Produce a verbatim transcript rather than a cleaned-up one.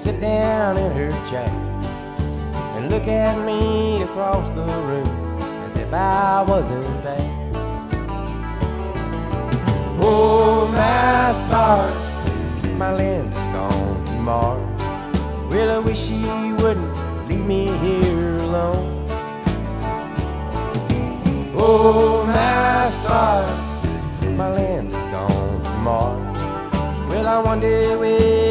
sit down in her chair and look at me across the room as if I wasn't there. Oh, my stars, my Linda's gone to Mars. Well, I wish she wouldn't leave me here alone. Oh, my stars, my Linda's gone to Mars. Well, I wonder where